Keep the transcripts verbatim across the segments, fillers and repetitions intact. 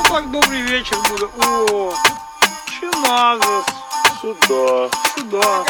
так добрый вечер будет. О, чиназас. Сюда, сюда.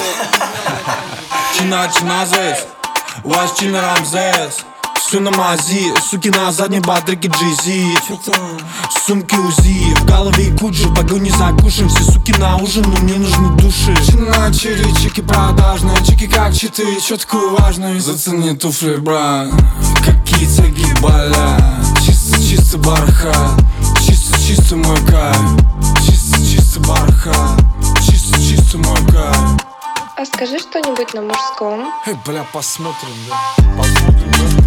Чина, чиназес, ваш чина Рамзес. Все на мази, суки на задней батареке джизи. Сумки УЗИ, в голове куджи, погони за кушем. Все суки на ужин, но мне нужны души. Чина, чири, чики продажные, чики как читы, четкую важную. Зацени туфли, брат, какие тяги болят. Чисто, чисто бархат, чисто, чисто мой кайф. Чисто, чисто бархат, чисто, чисто мой кайф. А скажи что-нибудь на мужском. Эй, бля, посмотрим, да. Посмотрим, да.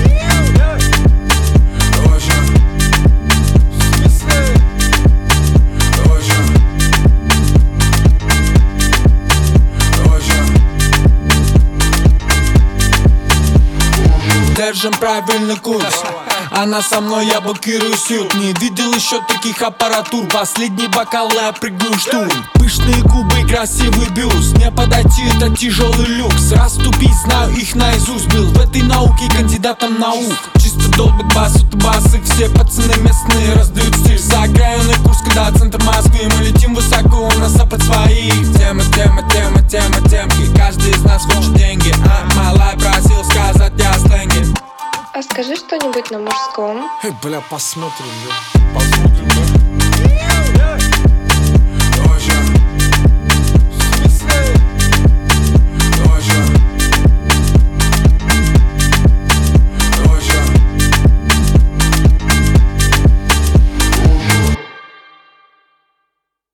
Держим правильный курс. Она со мной, я блокирую сют. Не видел еще таких аппаратур. Последний бокал, я прыгаю в штурм. Пышные губы, красивый бюст. Не подойти, это тяжелый люкс. Раступить, знаю их наизусть. Был в этой науке кандидатом наук. Чисто долбит бас, от басы. Все пацаны местные раздают стиль. Заокраинный курс, когда центр Москвы. Мы летим высоко, у нас запад своих. Тема, тема, тема, тема, темки. Каждый из нас хочет деньги. А, малай просил сказать я сленги. А скажи что-нибудь на мужском. Эй, бля, посмотрим, да. Посмотрим, да.